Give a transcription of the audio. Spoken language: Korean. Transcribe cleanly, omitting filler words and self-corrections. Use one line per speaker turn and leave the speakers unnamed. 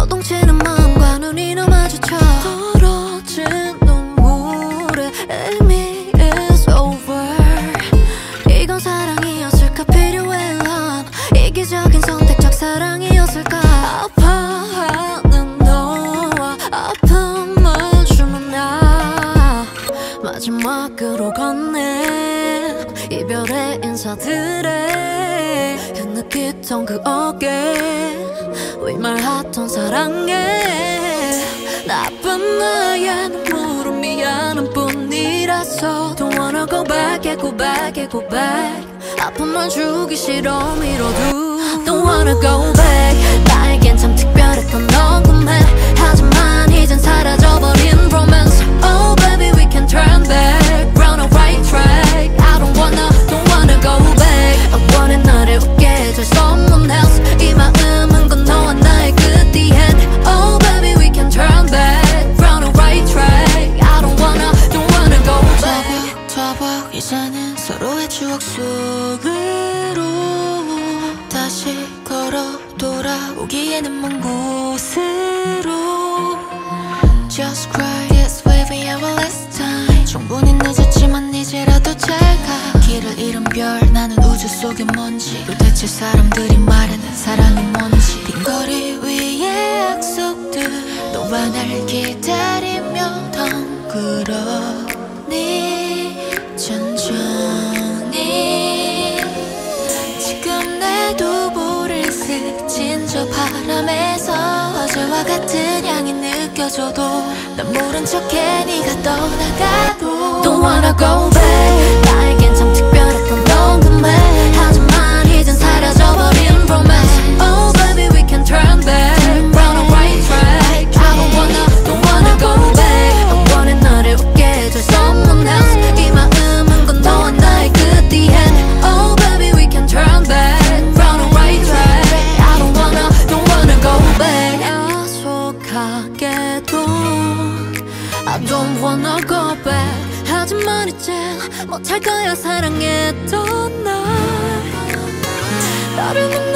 요동치는 마음과 눈이 너 마주쳐 떨어진 눈물의 의미 is over. 이건 사랑이었을까 필요해 love. 이기적인 선택적 사랑이었을까. 아파하는 너와 아픔을 주는 나 마지막으로 건넨 이별의 인사들에 흐느끼던 그 어깨 위말하던 사랑에 나쁜 나의 눈물은 미안한 뿐이라서 Don't wanna go back, go back, go back. 아픔만 주기 싫어 미뤄도 Don't wanna go back. 나에겐 참 특별했던 넌 궁금해. 하지만 이젠 사라져버린 romance. Oh baby we can turn back, run a right track. I don't wanna go back. I wanna 너를 웃게 해줄 someone else. 이 마음은 건 너와 나의 끝 the end. Oh baby we can turn back, run a right track. I don't wanna go back.
터벅 이제는 서로의 추억 속으로 다시 걸어 돌아오기에는 먼 곳으로 Just cry, it's waving our last time. 충분히 늦었지만 이제라도 잘 가. 길을 잃은 별 나는 우주 속의 먼지. 도대체 사람들이 말하는 사랑이 뭔지. 빈 거리 위의 약속들 너와 날 기다리며 덩그러니 천천히 지금 내 두부를 스친 저 바람에서 어제와 같은 향이 느껴져도 난 모른 척해 네가 떠나가도
Don't wanna go back. 나에겐 참 특별했던 넌 궁금해. 하지만 이젠 사라져버린 romance. Oh baby we can turn back, run a right track. I don't wanna go back. I wanna 너를 웃게 해줄 someone else. 이 마음은 건 너와 나의 끝 the end. Oh baby we can turn back, run a right track. I don't wanna go back. 야속하게도 I don't wanna go back. 하지만 이젠 못할 거야 사랑했던 날. 너를